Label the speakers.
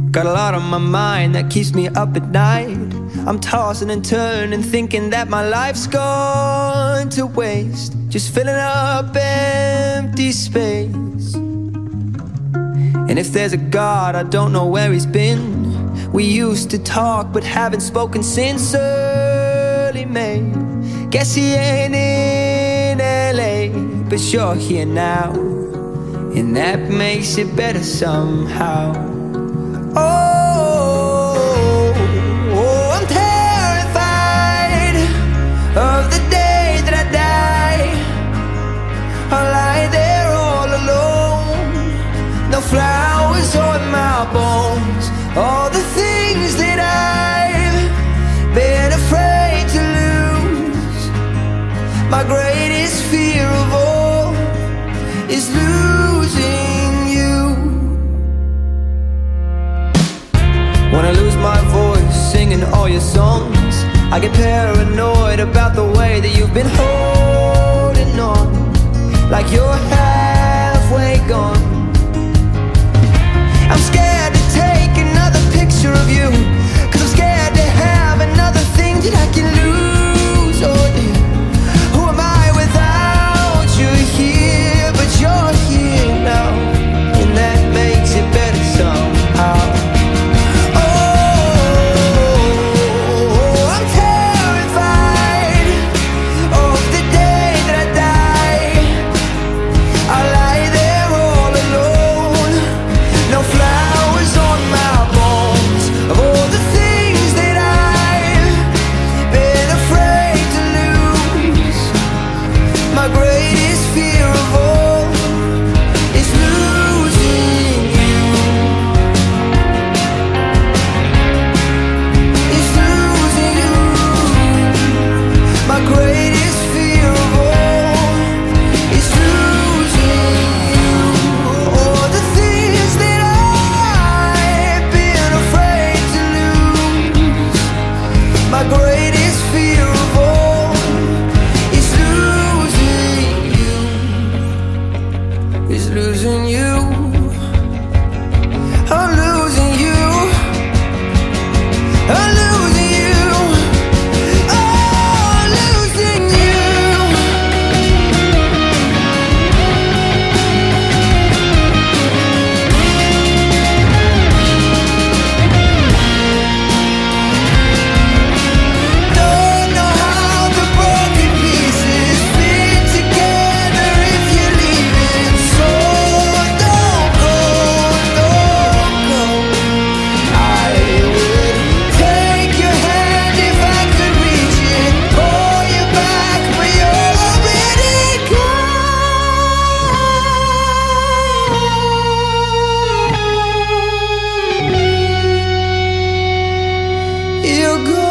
Speaker 1: Got a lot on my mind that keeps me up at night. I'm tossing and turning, thinking that my life's gone to waste, just filling up empty space. And if there's a God, I don't know where he's been. We used to talk, but haven't spoken since early May. Guess he ain't in LA, but you're here now, and that makes it better somehow. Oh, I'm terrified of the day that I die. I'll lie there all alone, no flowers on my bones. All the things that I've been afraid to lose. My greatest fear of all is losing you. When I lose my voice singing all your songs, I get paranoid about the way that you've been holding on, like you're halfway gone. I'm scared to take another picture of you, 'cause I'm scared to have another thing that I can lose. Oh dear, who am I without you here? But you're here now, and that makes it better somehow. Losing you, I'm losing you, I'm losing you, oh, I'm losing you. Don't know how the broken pieces fit together if you're leaving, so you're gone.